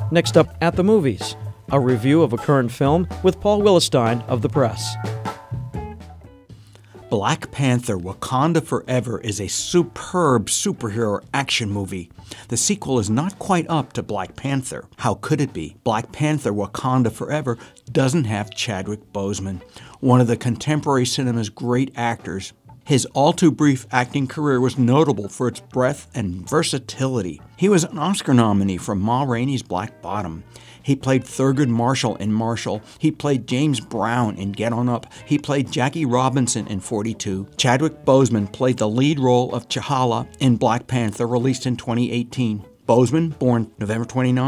Next up, At the Movies, a review of a current film with Paul Willestein of The Press. Black Panther: Wakanda Forever is a superb superhero action movie. The sequel is not quite up to Black Panther. How could it be? Black Panther: Wakanda Forever doesn't have Chadwick Boseman, one of the contemporary cinema's great actors. His all-too-brief acting career was notable for its breadth and versatility. He was an Oscar nominee for Ma Rainey's Black Bottom. He played Thurgood Marshall in Marshall. He played James Brown in Get On Up. He played Jackie Robinson in 42. Chadwick Boseman played the lead role of T'Challa in Black Panther, released in 2018. Boseman, born November 29,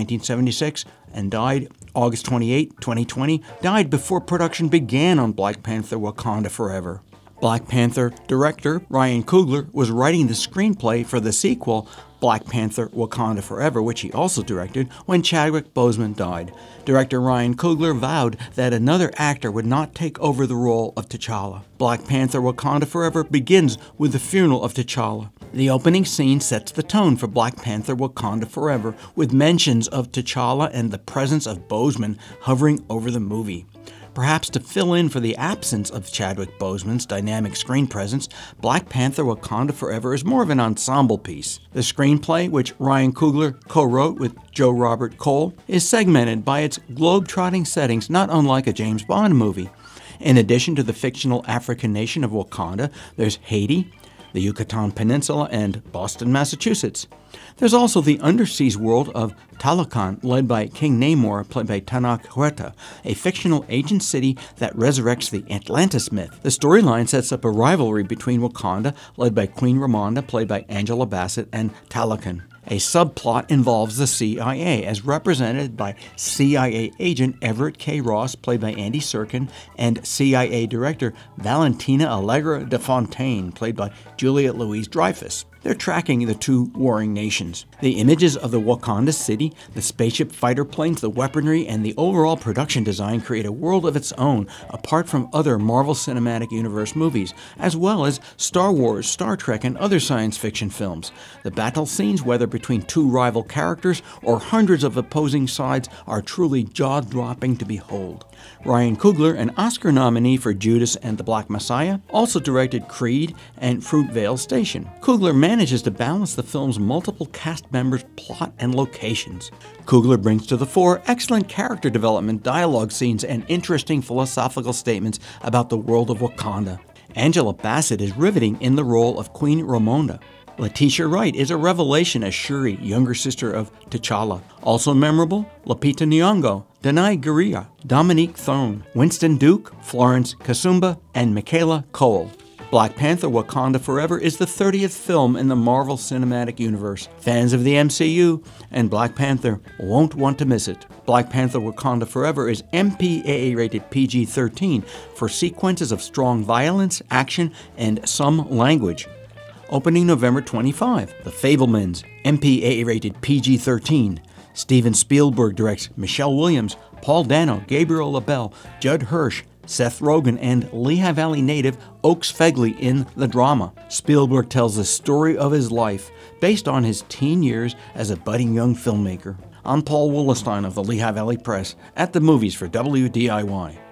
1976, and died August 28, 2020, died before production began on Black Panther: Wakanda Forever. Black Panther director Ryan Coogler was writing the screenplay for the sequel, Black Panther: Wakanda Forever, which he also directed, when Chadwick Boseman died. Director Ryan Coogler vowed that another actor would not take over the role of T'Challa. Black Panther: Wakanda Forever begins with the funeral of T'Challa. The opening scene sets the tone for Black Panther: Wakanda Forever, with mentions of T'Challa and the presence of Boseman hovering over the movie. Perhaps to fill in for the absence of Chadwick Boseman's dynamic screen presence, Black Panther: Wakanda Forever is more of an ensemble piece. The screenplay, which Ryan Coogler co-wrote with Joe Robert Cole, is segmented by its globe-trotting settings not unlike a James Bond movie. In addition to the fictional African nation of Wakanda, there's Haiti, the Yucatan Peninsula, and Boston, Massachusetts. There's also the underseas world of Talocan, led by King Namor, played by Tenoch Huerta, a fictional ancient city that resurrects the Atlantis myth. The storyline sets up a rivalry between Wakanda, led by Queen Ramonda, played by Angela Bassett, and Talocan. A subplot involves the CIA, as represented by CIA agent Everett K. Ross, played by Andy Serkin, and CIA director Valentina Allegra de Fontaine, played by Juliette Louis-Dreyfus. They're tracking the two warring nations. The images of the Wakanda city, the spaceship fighter planes, the weaponry, and the overall production design create a world of its own, apart from other Marvel Cinematic Universe movies, as well as Star Wars, Star Trek, and other science fiction films. The battle scenes, whether between two rival characters or hundreds of opposing sides, are truly jaw-dropping to behold. Ryan Coogler, an Oscar nominee for Judas and the Black Messiah, also directed Creed and Fruitvale Station. Coogler manages to balance the film's multiple cast members, plot, and locations. Coogler brings to the fore excellent character development, dialogue scenes, and interesting philosophical statements about the world of Wakanda. Angela Bassett is riveting in the role of Queen Ramonda. Letitia Wright is a revelation as Shuri, younger sister of T'Challa. Also memorable, Lupita Nyong'o, Danai Gurira, Dominique Thone, Winston Duke, Florence Kasumba, and Michaela Cole. Black Panther: Wakanda Forever is the 30th film in the Marvel Cinematic Universe. Fans of the MCU and Black Panther won't want to miss it. Black Panther: Wakanda Forever is MPAA rated PG-13 for sequences of strong violence, action, and some language. Opening November 25, The Fabelmans, MPAA rated PG-13. Steven Spielberg directs. Michelle Williams, Paul Dano, Gabriel LaBelle, Judd Hirsch, Seth Rogen, and Lehigh Valley native Oaks Fegley in the drama. Spielberg tells the story of his life, based on his teen years as a budding young filmmaker. I'm Paul Willestein of the Lehigh Valley Press, at the movies for WDIY.